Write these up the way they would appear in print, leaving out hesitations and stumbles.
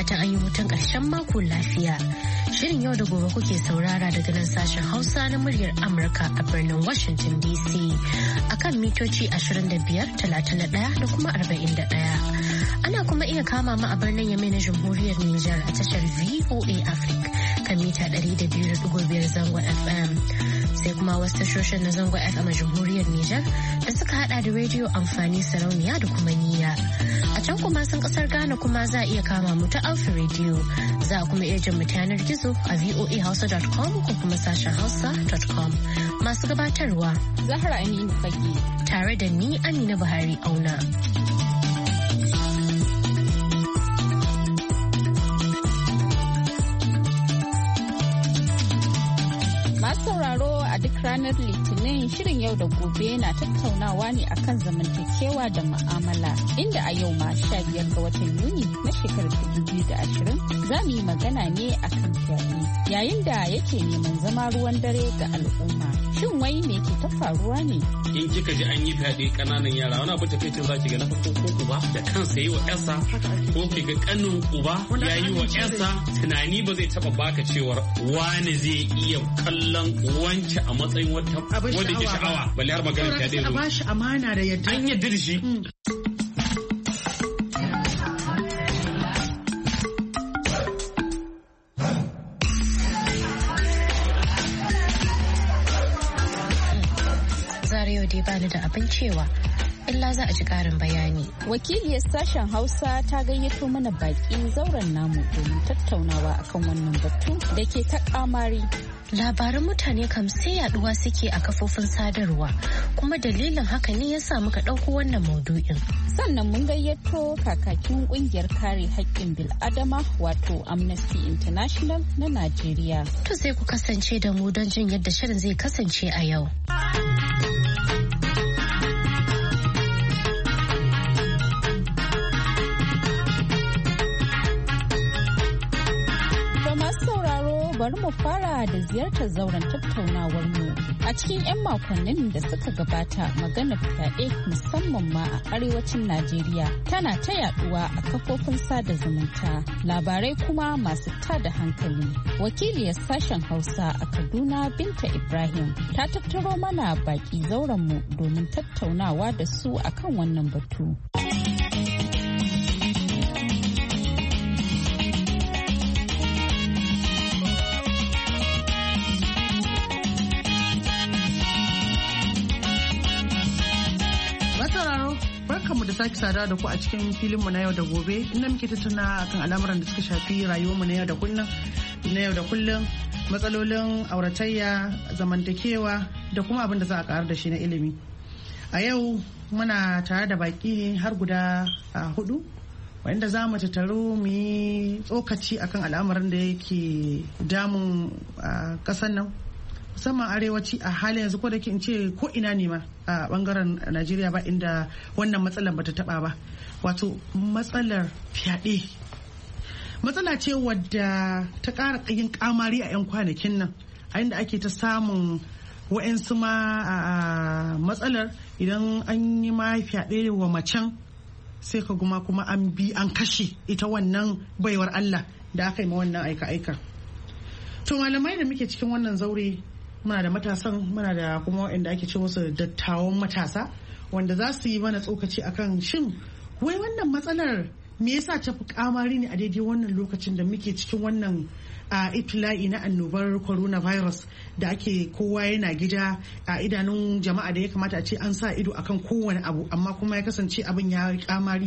fatan an yi hutun ƙarshen mako lafiya. Shirin yau da gobe kuke saurara daga nan sashen Hausa na muryar Amurka a birnin Washington DC akan mitoci 25, 31 da kuma 41. Ana kuma iya kama mu a birnin Yamai na Jamhuriyar Nijar a tashar VOA Africa kan mita 200.5 zangon FM. Sai kuma wasu tashoshin na zangon FM a Jamhuriyar Nijar da suka hada da rediyo amfani sarauniya da kuma niyya. A can kuma sun kasar Ghana kuma za a iya kama mu ta Alpha Radio. Za a kuma iya jin mu ta yanar gizo a voahausa.com ko kuma sashen hausa.com. Masu gabatarwa Zahra Aminu Fage tare da ni Amina Buhari Auna. A duk ranar Litinin shirin yau da gobe na tattaunawa ne akan zamantakewa da mu'amala inda a yau ma 15 ga watan Yuni na shekarar 2020 za mu yi magana ne akan fyaɗe yayin da yake neman zama ruwan dare ga al'umma. Shin wai me ke ta faruwa ne? In kika ji an yi fyaɗe ƙananan yara wani abu takaicin zaki ga na farko ko uba da kansa yi wa ƴarsa ko ki ga ƙanin uba ya yi wa ƴarsa tunani ba zai taɓa baka cewar wani zai iya kallon wance a matsayin wanda ke sha'awa balle har magana fyaɗe zo. A bashi amana da yadda. An yadda da shi. Yau dai bani da abin cewa illa za a ji karin bayani. Wakiliyar sashen Hausa ta gayyato mana baki zauren namu domin tattaunawa akan wannan batu da ke ta kamari. Labaran mutane kam sai yaduwa suke a kafofin sadarwa kuma dalilin haka ne yasa muka ɗauko wannan maudu'in. Sannan mun gayyato kakakin kungiyar kare haƙƙin bil'adama wato Amnesty International na Najeriya. To sai ku kasance da mu don jin yadda shirin zai kasance a yau. Bari mu fara da ziyartar zauren tattaunawar mu. A cikin 'yan makonnin da suka gabata maganar fyaɗe musamman ma a arewacin Najeriya tana ta yaduwa a kafofin sada zumunta. Labarai kuma masu tada hankali. Wakiliyar sashen Hausa a Kaduna Binta Ibrahim ta tattaro mana baki zauren mu domin tattaunawa da su akan wannan batu. mu da sake sada da ku a cikin filinmu na yau da gobe inda muke tattauna akan al'amuran da suka shafi rayuwarmu na yau da kullum matsalolin auratayya zamantakewa da kuma abin da za a karar da shi na ilimi. A yau muna tare da baki har guda 4 wanda za mu tattaru mu yi tsokaci akan al'amuran da yake damun kasan nan musamman arewaci a halin yanzu ko da in ce ko ina ne ma a bangaren Najeriya ba inda wannan matsalar bata taba ba, wato matsalar fyaɗe. Matsala ce wadda ta ƙara yin kamari a 'yan kwanakin nan a inda ake ta samun wa'yansu ma matsalar idan an yi ma fyaɗe wa macen sai ka kuma an bi an kashe ita wannan baiwar Allah da aka yi ma wannan aika-aika. To malamai da muke cikin wannan zaure muna da matasan muna da kuma waɗanda ake ce musu dattawan matasa wanda za su yi mana tsokaci akan shin wai wannan matsalar me yasa ta fi kamari ne a daidai wannan lokacin da muke cikin wannan ibtila'i na annobar coronavirus da ake kowa yana gida a idanun jama'a da ya kamata a ce an sa ido akan kowane abu amma kuma ya kasance abin ya kamari.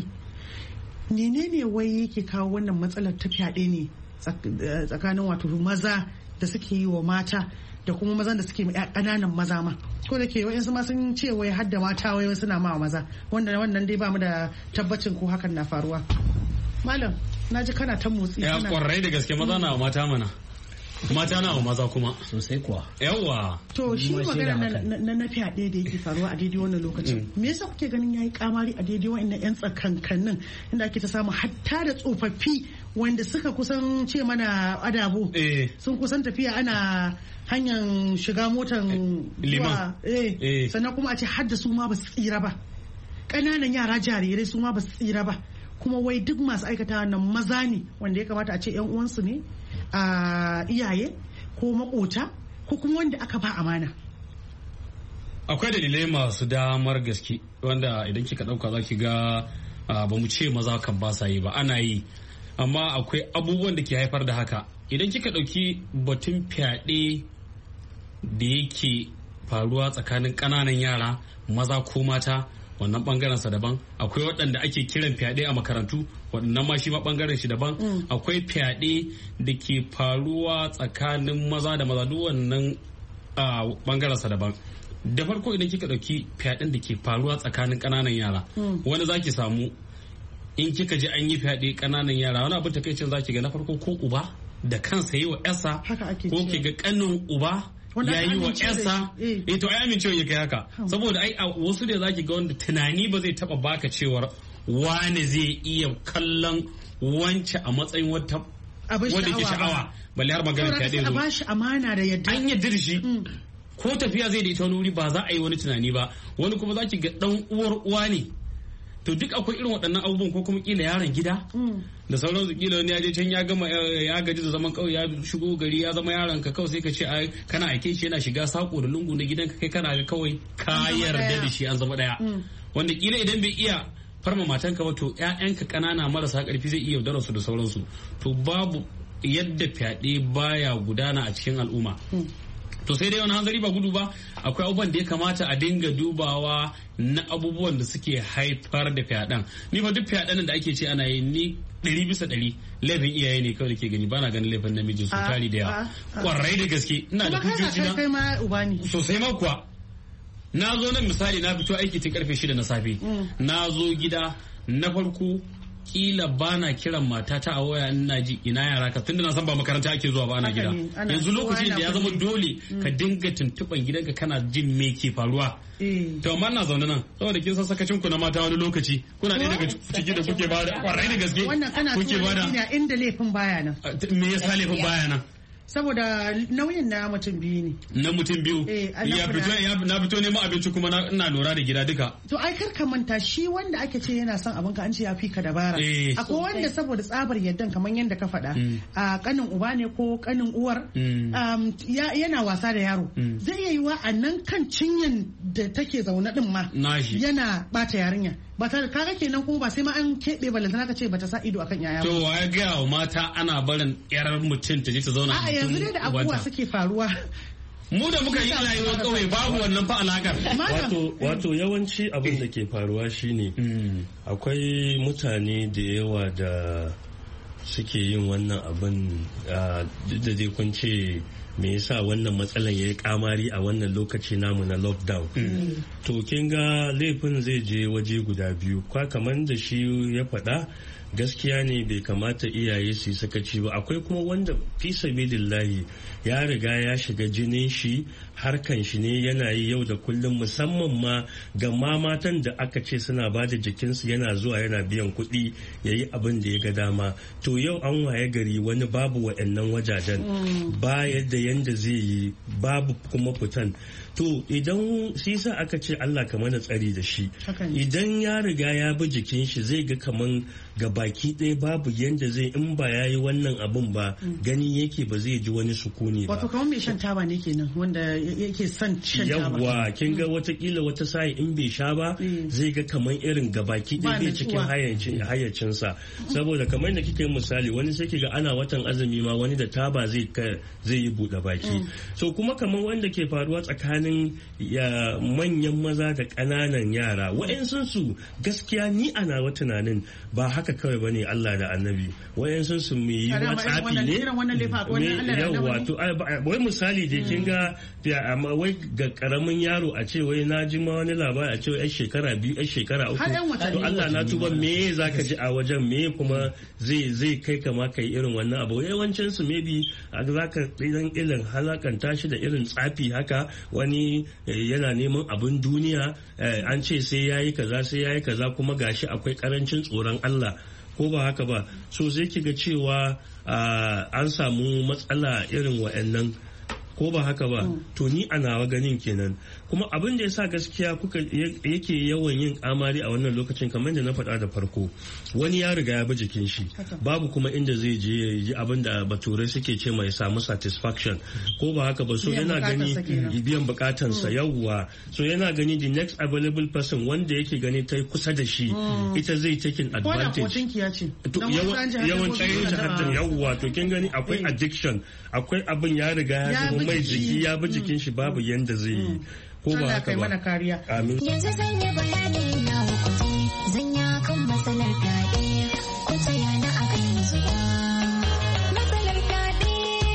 Menene wai yake kawo wannan matsalar ta fyaɗe ne tsakanin wato maza da suke yi wa mata da kuma mazan da suke ƙananan maza ma, ko da ke wayansu ma sun ce wai hadda mata wai suna ma maza, wanda wannan dai ba mu da tabbacin ko hakan na faruwa. Malam na ji kana ta motsi. Ya kwarai da gaske maza na wa mata mana, mata na wa maza kuma sosai kuwa. Yawwa. To shi magana na fyaɗe da yake faruwa a daidai wannan lokacin me yasa kuke ganin yayi kamari a daidai wa'annan 'yan tsakankanin inda ake ta samu hatta da tsofaffi wanda suka kusan ce mana adabo sun kusan tafiya ana hanyar shiga motan liman sannan kuma a ce hadda su ma ba su tsira ba, ƙananan yara jarirai su ma ba su tsira ba, kuma wai duk masu aikata nan maza ne wanda ya kamata a ce yan uwansu ne a iyaye ko makota ko kuma wanda aka ba amana. Akwai dalilai masu damar gaske wanda idan kika dauka zaki ga ba mu ce maza kan ba sa yi ba, ana yi, amma akwai abubuwan da ke haifar da haka. Idan kika dauki batun fyaɗe da yake faruwa tsakanin ƙananan yara maza ko mata, wannan bangaren sa daban. Akwai waɗanda ake kiran fyaɗe a makarantu, waɗannan ma shi ma bangaren shi daban. Akwai fyaɗe da ke faruwa tsakanin maza da maza, duk wannan bangaren sa daban. Da farko idan kika ɗauki fyaɗen da ke faruwa tsakanin ƙananan yara, wani zaki samu in kika ji an yi fyaɗe ƙananan yara, wani abin takaicin zaki ga na farko ko uba da kansa yi wa ƴarsa, ko ki ga ƙanin uba ya yi wa ƴarsa. To ai amincewa ya kai haka, saboda ai a wasu da zaki ga wanda tunani ba zai taba baka cewar wani zai iya kallon wance a matsayin wata wadda ke sha'awa, balle har magana fyaɗe zo. Ba shi amana da yadda an yadda da shi. Ko tafiya zai da ita wani wuri ba za a yi wani tunani ba, wani kuma za ki ga dan uwar uwa ne. To duk akwai irin waɗannan abubuwan, ko kuma kila yaron gida da sauransu, kila wani ya je can ya gama ya gaji da zaman kawai ya shigo gari ya zama yaron ka, kawai sai ka ce ai kana aike shi yana shiga sako da lungu na gidanka, kai kana ga kawai ka yarda da shi an zama daya. Wanda kila idan bai iya farma matanka ba, to ƴaƴanka ƙanana marasa ƙarfi zai iya yaudarar su da sauransu. To babu yadda fyaɗe baya gudana a cikin al'umma. To sai dai wani hanzari ba gudu ba, akwai abubuwan da ya kamata a dinga dubawa na abubuwan da suke haifar da fyaɗen. Ni fa duk fyaɗen da ake ce ana yi ni 100% laifin iyaye ne kawai da ke gani, bana ganin laifin namiji su tari da yawa. Kwarai da gaske ina da hujjoji na. Kai ma uba ne. Sosai ma kuwa. Na zo nan misali na fito aiki tun karfe 6 na safe. Na zo gida na farko kila bana kiran matata a waya ina ji ina yara ka, tunda na san ba makaranta ake zuwa ba ana gida. Yanzu lokacin da ya zama dole ka dinga tuntuban gidanka kana jin me ke faruwa. To amma na zaune nan saboda kin san sakacin ku na mata wani lokaci kuna ɗaya daga ciki da kuke bada kwarai da gaske. Wannan kana tuwa inda laifin baya nan. Me yasa laifin baya nan? Saboda nauyin na mutum biyu ne. Na mutum biyu. Na fito neman abinci kuma ina lura da gida duka. To ai kar ka manta shi wanda ake ce yana son abinka an ce ya fi ka dabara. Akwai wanda saboda tsabar yaddan kamar yadda ka faɗa. A kanin uba ne ko kanin uwar. Yana wasa da yaro. Zai iya yiwa a nan kan cinyan da take zaune din ma. Yana bata yarinya. Ba ta kaga kenan kuma ba sai ma an keɓe balantana ka ce bata sa ido akan yaya. To ya gaya wa mata ana barin yar mutum ta je ta zauna a yanzu dai da abubuwa suke faruwa. Mu da muka yi rayuwar kauye babu wannan fa alakar. Wato yawanci abin da ke faruwa shine akwai mutane da yawa da suke yin wannan abin da dai kun ce me yasa wannan matsalan ya yi kamari a wannan lokaci namu na lockdown. To kin ga laifin zai je waje guda biyu, kwa kamar da shi ya faɗa gaskiya ne bai kamata iyaye su yi sakaci ba. Akwai kuma wanda fi sabilillahi ya riga ya shiga jinin shi, harkan shi ne yana yi yau da kullum, musamman ma ga matan da aka ce suna ba da jikinsu yana zuwa yana biyan kuɗi ya yi abin da ya ga dama. To yau an waye gari wani babu wa'annan wajajen, ba yadda yanda zai yi, babu kuma fitan. To idan sisa aka ce Allah ka mana tsari da shi, idan ya riga ya bi jikin shi zai ga kaman ga baki ɗaya babu yanda zai, in ba ya yi wannan abun ba gani yake ba zai ji wani sukuni ba. Wato kamar mai shan taba ne kenan wanda yake son shan taba. Yawwa kin ga watakila wata sa'i in bai sha ba zai ga kaman irin ga baki ɗaya bai cikin hayyacinsa. Saboda kamar da kike misali wani sai ki ga ana watan azumi ma wani da taba zai yi buɗe baki. So kuma kamar wanda ke faruwa tsakanin manyan maza da ƙananan yara, wa'yansu su gaskiya ni ana wa tunanin ba haka kawai bane Allah da annabi, wa'yansu su mu yi matsafi ne. Yawwa to wai misali da kin ga amma wai ga karamin yaro a ce wai na ji ma wani labari a ce wai shekara 2 shekara 3 to Allah na tuba me zaka ji a wajen, me kuma zai kai kama kai irin wannan abu. Yawancin su maybe zaka idan irin halakanta shi da irin tsafi haka, wani yana neman abin duniya, an ce sai yayi kaza kuma gashi akwai karancin tsoron Allah, ko ba haka ba. So sai kiga cewa an samu matsala irin wa'annan. ko ba haka ba to ni a nawa ganin kenan. Kuma abin da yasa gaskiya yake yawan yin amari a wannan lokacin kamar da na faɗa da farko, wani ya riga ya bi jikin shi, babu kuma inda zai je ya yi abin da baturai suke ce mai samu satisfaction, ko ba haka ba. So yana gani biyan bukatansa, yawwa, so yana gani the next available person wanda yake gani ta kusa da shi ita zai taking advantage. Yawan tsayin jihar, yawwa, to kin gani akwai addiction, akwai abin ya riga ya zama mai jiki, ya bi jikin shi, babu yanda zai yi, ko ba haka ba. Amin. Yanzu zan yi bayani na hukunci, zan ya kan matsalar fyaɗe, ko tsaya na a kan zuwa. Matsalar fyaɗe.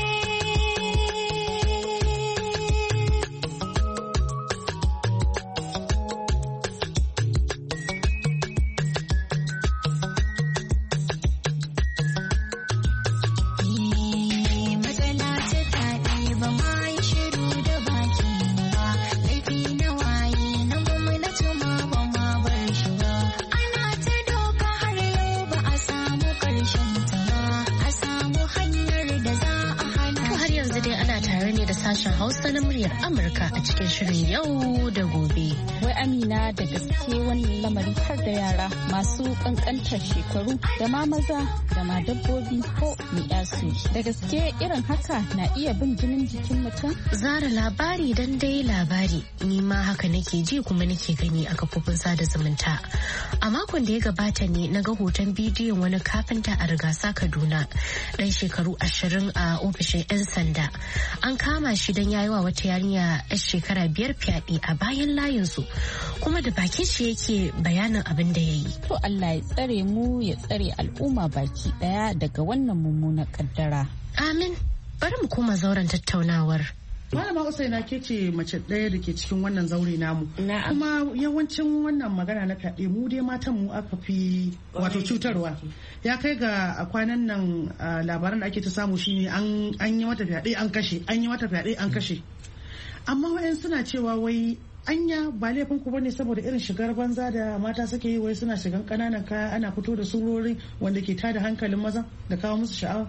Matsala ta fyaɗe ba ma yi shiru da baki ba, laifi na waye na gwamnati ma ba ma bar shi ba. Ana ta doka har yau ba a samu ƙarshen ta ba, a samu hanyar da za a hana. To har yanzu dai ana tare ne da sashen Hausa na muryar Amurka a cikin shirin yau da gobe. Wai Amina, da gaske wannan lamari har da yara masu kankantar shekaru da ma maza da ma dabbobi ko miyasu. Da gaske irin haka na iya bin jinin jikin mutum? Zara, labari dan dai labari, ni ma haka nake ji kuma nake gani a kafofin sada zumunta. A makon da ya gabata ne na ga hoton bidiyon wani kafinta a Rigasa, Kaduna, dan shekaru 20 a ofishin 'yan sanda. An kama shi don yayi wa wata yarinya 'yar shekara 5 fyaɗe a bayan layinsu, kuma da bakin shi yake bayanin abin da ya yi. To Allah ya tsare mu, ya tsare al'umma baki daya daga wannan mummunar kaddara. Amin. Bari mu koma zauren tattaunawar. Malama Usaina, ke ce mace ɗaya da ke cikin wannan zaure namu. Kuma yawancin wannan magana na fyaɗe mu dai matan mu aka fi wato cutarwa. Ya kai ga a kwanan nan labaran da ake ta samu shine an yi mata fyaɗe an kashe, an yi mata fyaɗe an kashe. Amma wayan suna cewa wai anya ba laifin ku bane saboda irin shigar banza da mata suke yi, wai suna shigan ƙananan kaya ana fito da surori wanda ke tada hankalin maza da kawo musu sha'awa.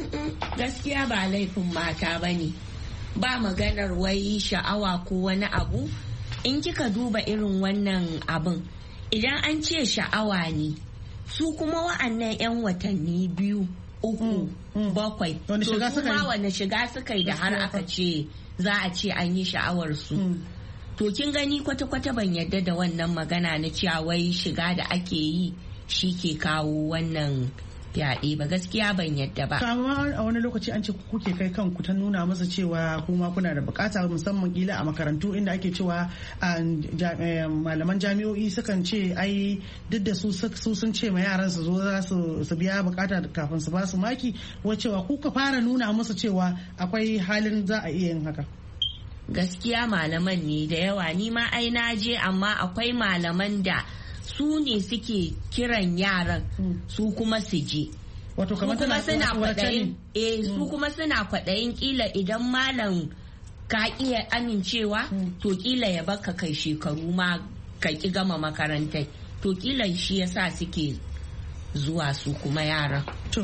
Gaskiya ba laifin mata bane. Ba maganar wai sha'awa ko wani abu. In kika duba irin wannan abin, idan an ce sha'awa ne, su kuma wa'annan 'yan watanni 2, 3, 7 to kuma wani shiga suka yi da har aka ce za a ce an yi sha'awar su. To kin gani kwata-kwata ban yadda da wannan magana na cewa wai shiga da ake yi shi ke kawo wannan fyaɗe ba, gaskiya ban yadda ba. Amma a wani lokaci an ce kuke kai kanku ta nuna masa cewa kuma kuna da bukata, musamman kila a makarantu inda ake cewa malaman jami'o'i sukan ce ai duk da su sun ce ma yaran su zo za su biya bukata kafin su ba su maki, wacewa kuka fara nuna musu cewa akwai halin za a iya yin haka. Gaskiya malaman ne da yawa, ni ma ai na je, amma akwai malaman da su ne suke kiran yaran su kuma su je. Wato kamar suna kwaɗayin su kuma suna kwaɗayin kila idan malam ka iya amincewa to kila ya baka kai shekaru ma ka ki gama makarantai, to kila shi yasa suke zuwa su kuma yaran.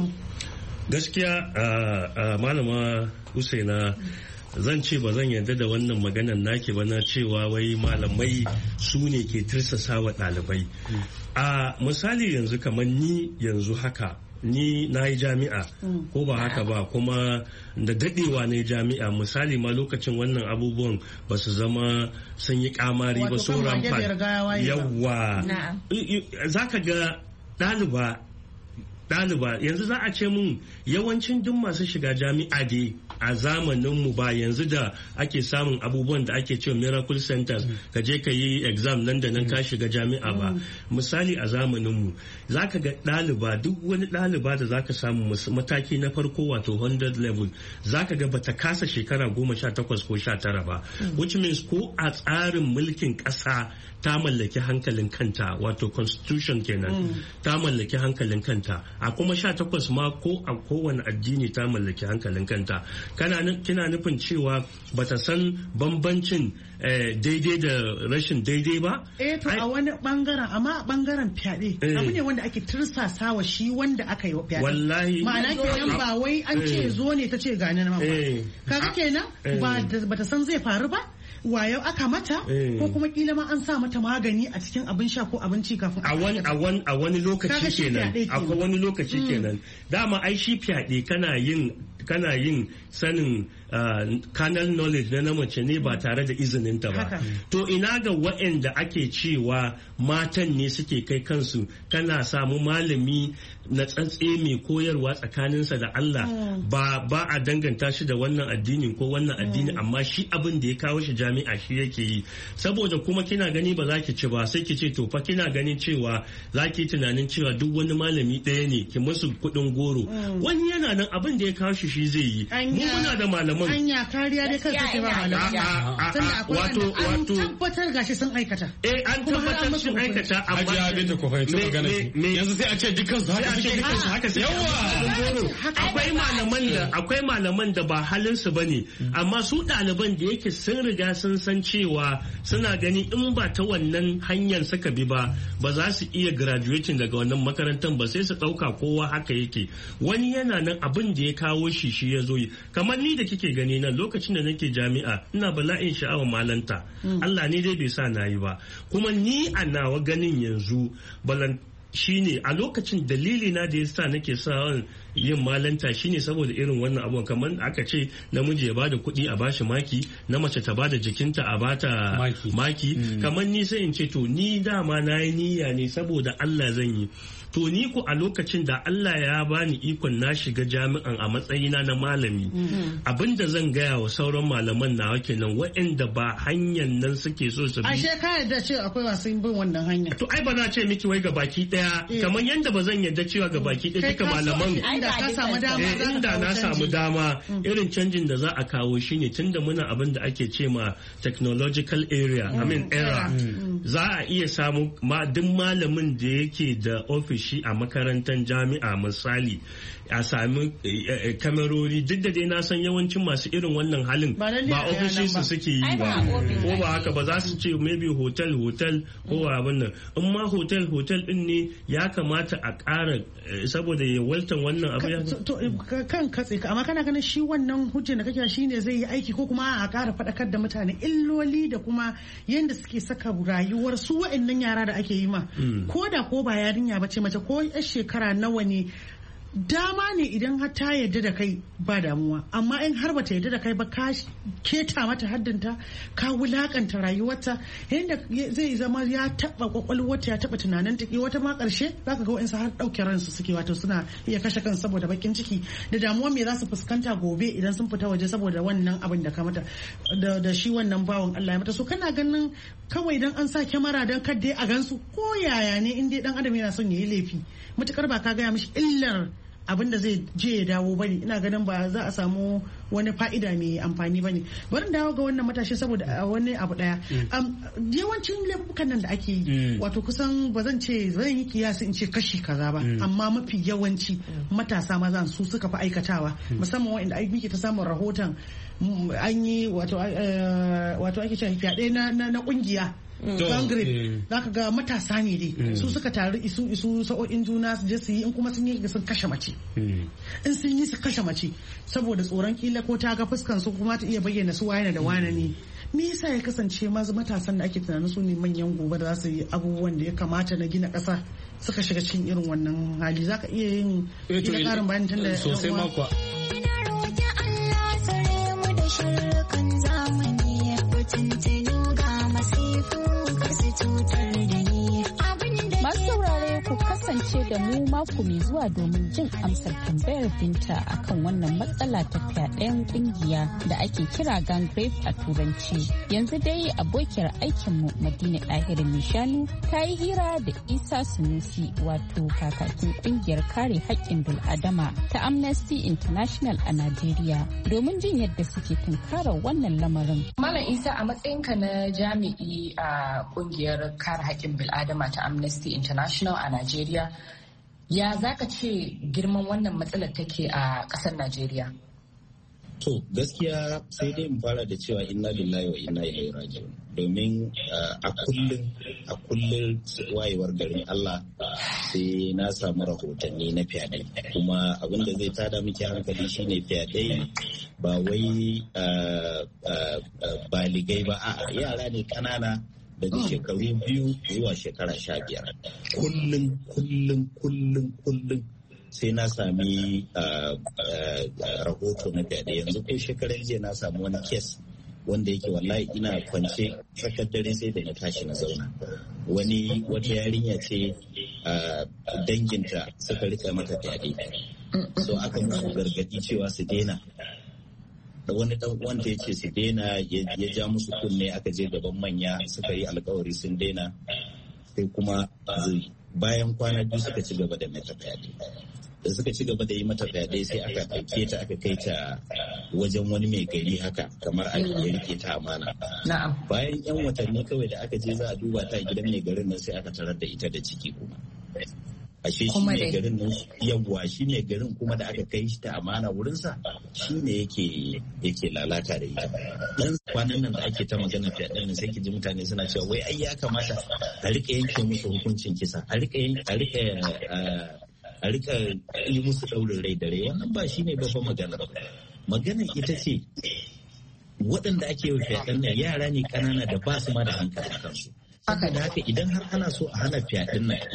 Gaskiya malama Usaina, zan ce ba zan yarda da wannan maganan nake ba na cewa wai malamai su ne ke tirsasa wa ɗalibai. A misali yanzu kamar ni yanzu haka, ni na yi jami'a ko ba haka ba, kuma da dadewa ne jami'a. Misali ma lokacin wannan abubuwan ba su zama sun yi kamari ba, so rampant. Yawwa, za ka ga ɗaliba yanzu za a ce mun yawancin duk masu shiga jami'a dai a zamaninmu ba yanzu da ake samun abubuwan da ake cewa miracle centers, ka je ka yi exam nan da nan ka shiga jami'a ba. Misali a zamaninmu za ka ga ɗaliba, duk wani ɗaliba da za ka samu mataki na farko wato 100 level, za ka ga bata kasa shekara 18 ko 19 ba, which means ko a tsarin mulkin ƙasa ta mallaki hankalin kanta, wato constitution kenan, ta mallaki hankalin kanta. A kuma 18 ma ko kowane addini ta mallaki hankalin kanta. Kina nufin cewa bata san bambancin daidai da rashin daidai ba? To a wani bangaren, amma a bangaren fyaɗe abu ne wanda ake tursasawa shi wanda aka yi wa fyaɗe. Wallahi. Ma'ana kenan ba wai an ce zo ne ta ce gani na ba. Kaga kenan ba ta san zai faru ba. Wayo aka mata ko kuma kila ma an sa mata magani a cikin abin sha ko abinci kafin a wani lokaci kenan. Akwai wani lokaci kenan. Dama ai shi fyaɗe kana yin sanin carnal knowledge na mace ne ba tare da izininta ba. To ina ga waɗanda ake cewa matan ne suke kai kansu, kana samu malami na tsantse mai koyarwa tsakaninsa da Allah ba a danganta shi da wannan addinin ko wannan addini, amma shi abin da ya kawo shi jami'a shi yake yi. Saboda kuma kina gani ba za ki ci ba, sai ki ce to fa kina ganin cewa za ki tunanin cewa duk wani malami ɗaya ne ki musu kuɗin goro. Wani yana nan abin da ya kawo shi zai yi. Mu muna da malaman. Anya kariya dai kanka ke ba malaman. Wato an tabbatar gashi sun aikata. An tabbatar sun aikata, amma Hajiya Binta ko fahimci magana yanzu sai a ce dukkan su haka sai akwai malaman da ba halin su bane, amma su ɗaliban da yake sun riga sun san cewa suna gani in ba ta wannan hanyar suka bi ba za su iya graduating daga wannan makarantar ba, sai su ɗauka kowa haka yake. Wani yana nan abin da ya kawo shi ya zo yi. Kamar ni da kike gani nan lokacin da nake jami'a ina bala'in sha'awar malanta. Allah ne dai bai sa na yi ba. Kuma ni a nawa ganin yanzu shine a lokacin dalili na da yasa nake sa yin malanta shine saboda irin wannan abubuwan, kamar aka ce namiji ya bada kuɗi a bashi maki, na mace ta bada jikinta a bata maki. Kamar ni sai in ce to ni dama na yi niyya ne saboda Allah zan yi. To ni ku a lokacin da Allah ya bani ikon na shiga jami'an a matsayina na malami, abinda zan gaya wa sauran malaman nawa kenan waɗanda ba hanyar nan suke so su bi. Ashe ka yarda cewa akwai masu bin wannan hanya. To ai ba na ce miki wai ga baki daya, kamar yanda ba zan yarda cewa ga baki daya duka malaman inda na samu dama irin canjin da za a kawo shine tunda muna abin da ake ce ma technological era za a iya samu duk malamin da yake da ofishi a makarantar jami'a misali a sami kamerori, duk da dai na san yawancin masu irin wannan halin ba ofishi su suke yi ba, ko ba haka ba za su ce maybe hotel ko abin nan. In ma hotel din ne ya kamata a ƙara saboda ya waltan wannan abu ya kan katse ka, amma kana ganin shi wannan hujjar da kake shi ne zai yi aiki, ko kuma a ƙara faɗakar da mutane illoli da kuma yadda suke saka rayuwar su wa'annan yara da ake yi ma, ko da ko ba yarinya ba ce mace ko yar shekara nawa ne. Dama ne idan har ta yarda da kai ba damuwa, amma in har bata yarda da kai ba ka keta mata haddinta, ka wulakanta rayuwarta, yadda zai zama ya taba kwakwalwarta, ya taba tunanin ta. Wata ma karshe zaka ga wa'insu har dauke ransu suke, wato suna iya kashe kan saboda bakin ciki da damuwa me za su fuskanta gobe idan sun fita waje saboda wannan abin da ka mata da shi wannan bawan Allah ya mata. So kana ganin kawai dan an sa kyamara dan kadda a gansu, ko yaya ne in dai dan adam yana son ya yi laifi, matukar ba ka gaya mishi illar abin da zai je ya dawo bane, ina ganin ba za a samu wani fa'ida mai amfani bane. Bari dawo ga wannan matashi saboda wani abu daya. Yawancin laifukan nan da ake yi, wato kusan ba zan yi kiyasi in ce kashi kaza ba, amma mafi yawanci matasa maza su suka fi aikatawa, musamman wa'anda muke ta samun rahoton an yi wato ake cewa fyaɗe na kungiya. Gangare za ka ga matasa ne dai su suka taru isu sa'o'in juna su je su yi, in kuma sun yi sun kashe mace, in sun yi su kashe mace saboda tsoron kila ko ta ga fuskan su kuma ta iya bayyana su wane da wane ne. Me yasa ya kasance matasan da ake tunanin su ne manyan gobe da za su yi abubuwan da ya kamata na gina ƙasa suka shiga cikin irin wannan hali? Za ka iya yin ƙarin bayani tun da sosai makwa. Kasance da mu mako mai zuwa domin jin amsar tambayar Binta akan wannan matsala ta fyaɗen ƙungiya da ake kira gang rape a turanci. Yanzu dai abokiyar aikinmu Madina Ɗahir Mishanu ta yi hira da Isa Sunusi, wato kakakin ƙungiyar kare haƙƙin bil'adama ta Amnesty International a Najeriya, domin jin yadda suke tunkarar wannan lamarin. Malam Isa, a matsayinka na jami'i a ƙungiyar kare haƙƙin bil'adama ta Amnesty International a Najeriya, Ya zaka ce girman wannan matsalar take a ƙasar Najeriya? To gaskiya sai dai mu fara da cewa inna lillahi wa inna ilaihi raji'un, domin a kullum wayewar garin Allah sai na samu rahotanni na fyaɗe, kuma abin da zai tada miki hankali shine fyaɗe ba wai baligai ba, a yara ne ƙanana daga shekaru 2 zuwa shekara 15. Kullum sai na sami rahoto na fyaɗe. Yanzu ko shekaran jiya na samu wani kes wanda yake wallahi ina kwance tsakar dare sai da na tashi na zauna. Wata yarinya ce danginta suka rika mata fyaɗe, so aka musu gargaɗi cewa su daina. Da wani dan uwanta ya ce su daina, ya ja musu kunne, aka je gaban manya suka yi alkawari sun daina, sai kuma bayan kwana 2 suka ci gaba da mata fyaɗe. Da suka ci gaba da yi mata fyaɗe sai aka ɗauke ta aka kai ta wajen wani mai gari haka kamar a ya rike ta amana. Bayan 'yan watanni kawai da aka je za a duba ta gidan mai garin nan sai aka tarar da ita da ciki kuma. Ashe shi mai garin nan yawwa shi mai garin kuma da aka kai shi ta amana wurinsa shi ne yake lalata da ita. Dan kwanan nan da ake ta magana fyaɗen nan sai ki ji mutane suna cewa wai ai ya kamata a rika yanke musu hukuncin kisa, a rika yi musu ɗaurin rai da rai. Wannan ba shi ne ba fa maganar. Maganar ita ce waɗanda ake yi fyaɗen nan yara ne ƙanana da ba su ma da hankali a kansu. Saboda haka idan har ana so a hana fyaɗen nan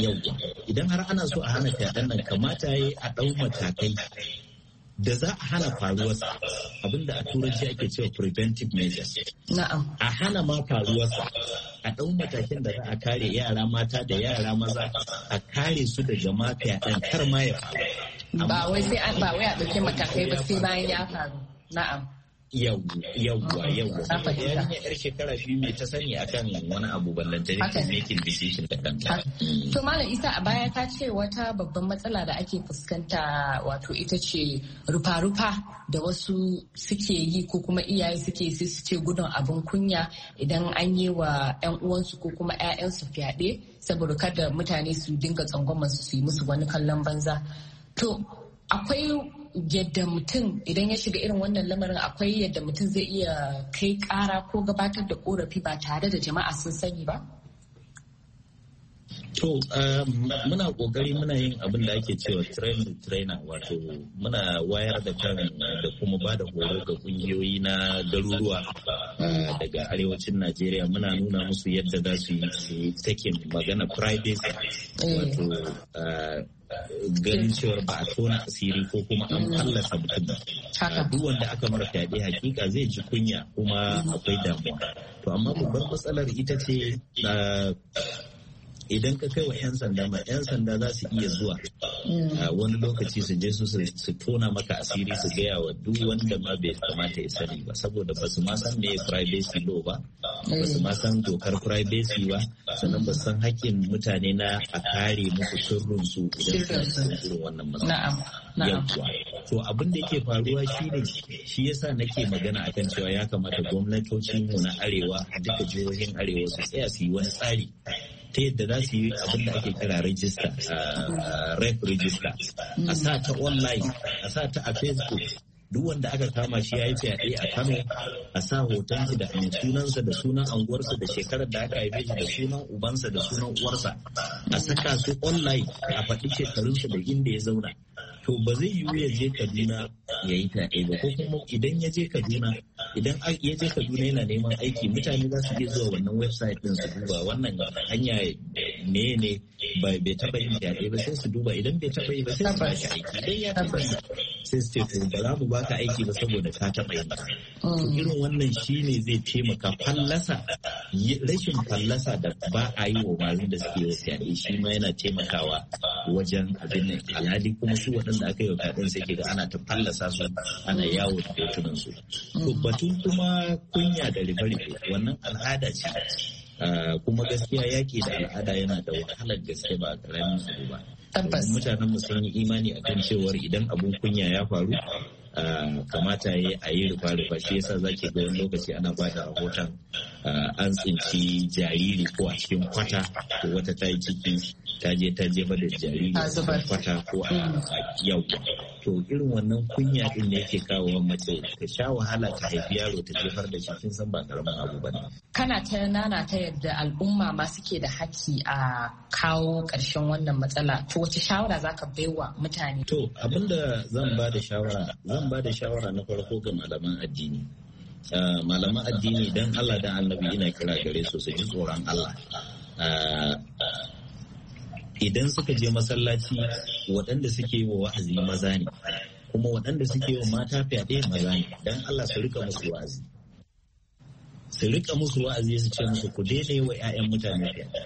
kamata ya yi a ɗau matakai da za a hana faruwarsa, abinda a turanci ake cewa preventive measures. A hana ma faruwarsa, a ɗau matakin da za a kare yara mata da yara maza, a kare su daga ma fyaɗen kar ma ya faru. Ba wai a ɗauke matakai ba sai bayan ya faru. Na'am. Yawwa. Yarinya yar shekara 2 mai ta sani akan wani abu ballanta ne making decision da kanta. To Malam Isa, a baya ka ce wata babban matsala da ake fuskanta wato ita ce rufa-rufa da wasu suke yi ko kuma iyaye suke sai su ce gudun abin kunya idan an yi wa 'yan uwansu ko kuma 'ya'yansu fyaɗe saboda kada mutane su dinga tsangwamar su yi musu wani kallon banza. To akwai yadda mutum idan ya shiga irin wannan lamarin, akwai yadda mutum zai iya kai kara ko gabatar da korafi ba tare da jama'a sun sani ba? To, muna kokari muna yin abin da ake cewa trainer, wato muna wayar da kan da kuma ba da horo ga kungiyoyi na garuruwa daga arewacin Najeriya. Muna nuna musu yadda za su yi take magana privacy, wato ganin cewar ba a tona asiri ko kuma an fallasa mutum ba. Duk wanda aka mara fyaɗe hakika zai ji kunya kuma akwai damuwa. To amma babbar matsalar ita ce idan ka kai wa 'yan sanda ma 'yan sanda za su iya zuwa wani lokaci su je su tona maka asiri, su gaya wa duk wanda ma bai kamata ya sani ba, saboda ba su ma san me privacy law ba su ma san dokar privacy ba, sannan ba san hakkin mutane na a kare musu sirrinsu idan sun irin wannan matsala. Yawwa. To abin da yake faruwa shi yasa nake magana akan cewa ya kamata gwamnatocin mu na arewa, duka jihohin arewa su tsaya su yi wani tsari ta yadda za su yi abin da ake kira rejista, ref register, a sa ta online, a sa ta a Facebook. Duk wanda aka kama shi ya yi fyaɗe a Kano, a sa hoton shi da sunansa da sunan anguwarsa da shekarar da aka haife shi da sunan ubansa da sunan uwarsa, a saka su online, a faɗi shekarunsa da inda ya zauna. To ba zai yiwu ya je Kaduna ya yi fyaɗe ba, ko kuma idan ya je Kaduna yana neman aiki, mutane za su iya zuwa wannan website din su duba wannan hanya ne bai taɓa yin fyaɗe ba, sai su duba, idan bai taɓa yi ba sai su ba shi aiki, idan ya taɓa yi sai su ce ba za mu baka aiki ba saboda ka taɓa yin ba. Irin wannan shine zai taimaka. Rashin fallasa da ba a yi wa malin da suke yi fyaɗe shi ma yana taimakawa wajen abin nan. Alhali kuma su waɗanda aka yi wa fyaɗen sai ke ga ana ta fallasa su, ana yawo da hotunan su. To batun kuma kunya da ribe-ribe wannan al'ada ce. Kuma gaskiya yaƙi da al'ada yana da wahalar gaske ba a ƙaramin abu ba. Mutanen mu sun yi imani akan cewar idan abun kunya ya faru kamata a yi rufa-rufa, shi yasa zaki ga wani lokaci ana ba da rahoton an tsinci jariri ko a cikin kwata ko wata ta yi ciki ta je ta jefa da jariri a kwata ko a yau. To irin wannan kunya din ne yake kawo mace ta sha wahala ta haifi yaro ta jefar da shi, kin san ba karamin abu bane. Kana ta nana ta yadda al'umma ma suke da haƙƙi a kawo ƙarshen wannan matsala. To wace shawara zaka baiwa mutane? To abinda zan ba da shawara na farko ga malaman addini. Malaman addini dan Allah dan Annabi ina kira gare su ji tsoron Allah. Idan suka je masallaci waɗanda suke yi wa wa'azi maza ne, kuma waɗanda suke yi wa mata fyaɗe maza ne, don Allah su rika musu wa'azi. Su rika musu wa'azi su ce musu ku daina yi wa 'ya'yan mutane fyaɗe.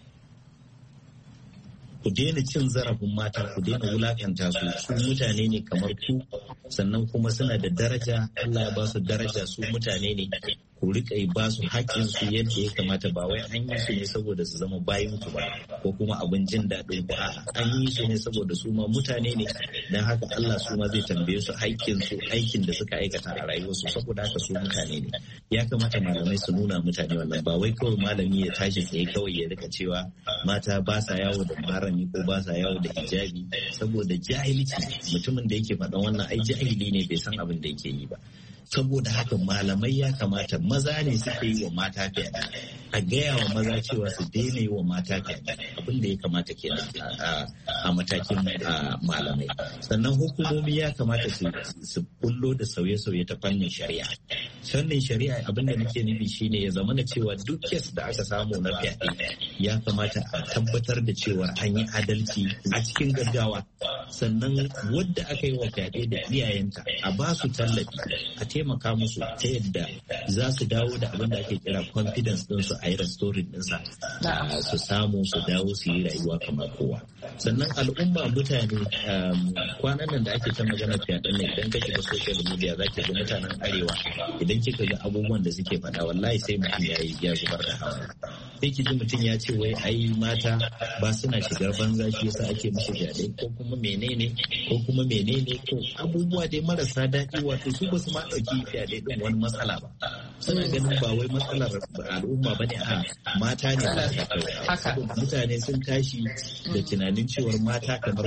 Ku daina cin zarafin mata, ku daina wulakanta su mutane ne kamar ku, sannan kuma suna da daraja, Allah ya ba su daraja, su mutane ne. Ku rika ba su haƙƙin su yadda ya kamata, ba wai an yi su ne saboda su zama bayan ku ba ko kuma abin jin daɗin ku, an yi su ne saboda su ma mutane ne, dan haka Allah su ma zai tambaye su haƙƙin su, aikin da suka aikata a rayuwarsu, saboda haka su mutane ne. Ya kamata malamai su nuna mutane wannan, ba wai kawai malami ya tashi tsaye kawai ya rika cewa mata ba sa yawo da marami ko ba sa yawo da hijabi, saboda jahilci. Mutumin da yake faɗan wannan ai jahili ne, bai san abin da yake yi ba. Saboda haka malamai ya kamata, maza ne suke yi wa mata fyaɗe, a gaya wa maza cewa su daina yi wa mata fyaɗe, abin da ya kamata kenan a matakin malamai. Sannan hukumomi ya kamata su bullo da sauye-sauye ta fannin shari'a. Fannin shari'a abin da nake nufi shine ya zama na cewa duk kes da aka samu na fyaɗe ya kamata a tabbatar da cewa an yi adalci a cikin gaggawa. Sannan wadda aka yi wa fyaɗe da iyayenta a ba su tallafi, a taimaka musu ta yadda za su dawo da abin da ake kira confidence ɗinsu, a yi restoring ɗinsa, su samu su dawo su yi rayuwa kamar kowa. Sannan al'umma mutane, kwanan nan da ake ta magana fyaɗe ne, idan ka shiga social media za ki ga mutanen arewa, idan kika ga abubuwan da suke faɗa wallahi sai mutum ya zubar da hawa. Sai ki ji mutum ya ce wai ai mata ba suna shigar banza shi yasa ake musu fyaɗe ko kuma menene ko abubuwa dai marasa daɗi, wato su ba su ma ɗauki fyaɗe ɗin wani matsala ba. Suna ganin ba wai matsalar al'umma ba ne, a mata ne ba ta kai. Saboda mutane sun tashi da tunanin cewar mata kamar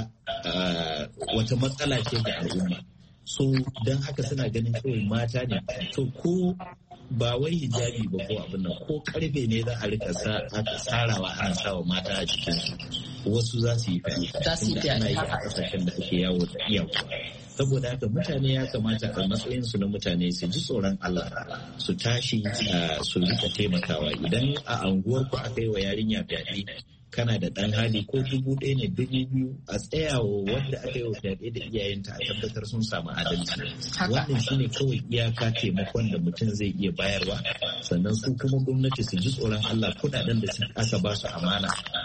wata matsala ce ga al'umma. So don haka suna ganin kawai mata ne. To ko ba wai hijabi ba ko abin nan, ko karfe ne za a rika sarawa ana sawa mata a cikin wasu za su yi fyaɗe. Ana yi a kasashen da ake yawo da iyawa. Saboda haka mutane ya kamata a matsayinsu na mutane su ji tsoron Allah, su tashi su rika taimakawa. Idan a anguwar ku aka yi wa yarinya fyaɗe, kana da ɗan hali ko 1,000 ne 2,000 a tsayawa wanda aka yi wa fyaɗe da iyayenta, a tabbatar sun samu adalci. Wannan shine kawai iyaka taimakon da mutum zai iya bayarwa. Sannan su kuma gwamnati su ji tsoron Allah, kuɗaɗen da aka ba su amana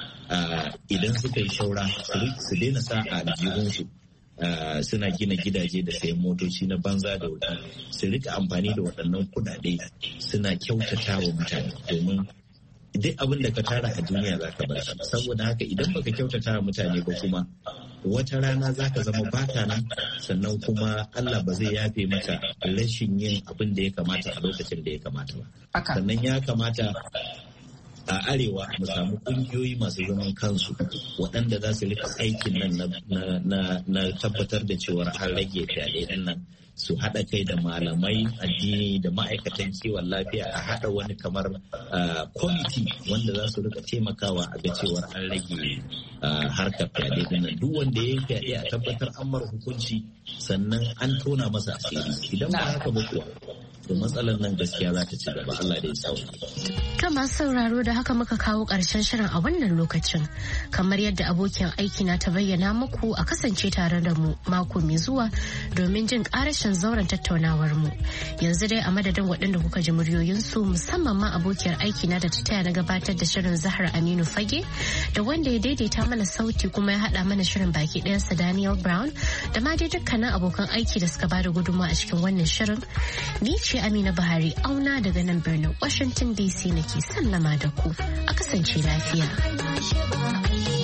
idan suka yi shaura su daina sa a aljihunsu. Suna gina gidaje da sayan motoci na banza da wuta, su rika amfani da waɗannan kuɗaɗe suna kyautata wa mutane, domin duk abin da ka tara a duniya za ka bar shi. Saboda haka idan baka kyautata wa mutane ba, kuma wata rana za ka zama baka nan, sannan kuma Allah ba zai yafe maka rashin yin abin da ya kamata a lokacin da ya kamata ba. Sannan ya kamata a arewa mu samu kungiyoyi masu zaman kansu waɗanda za su rika aikin nan na tabbatar da cewar an rage fyaɗe din nan, su haɗa kai da malamai addini da ma'aikatan kiwon lafiya, a haɗa wani kamar kwamiti wanda za su rika taimakawa a ga cewar an rage harkar fyaɗe din nan. Duk wanda ya yi fyaɗe a tabbatar an mara hukunci, sannan an tona masa asiri. Idan ba haka ba kuwa, to matsalar nan gaskiya za ta ci gaba. Allah da ya sauke. To masu sauraro, da haka muka kawo ƙarshen shirin a wannan lokacin. Kamar yadda abokin aiki na ta bayyana muku, a kasance tare da mu mako mai zuwa domin jin ƙarashin zauren tattaunawar mu. Yanzu dai a madadin waɗanda kuka ji muryoyinsu, musamman ma abokiyar aiki na da ta taya na gabatar da shirin Zahra Aminu Fage, da wanda ya daidaita mana sauti kuma ya haɗa mana shirin baki ɗayansa Daniel Brown, da ma dai dukkanin abokan aiki da suka bada gudunmawa a cikin wannan shirin. Ni ce Amina Buhari Auna daga nan birnin Washington DC nake sallama da ku. A kasance lafiya.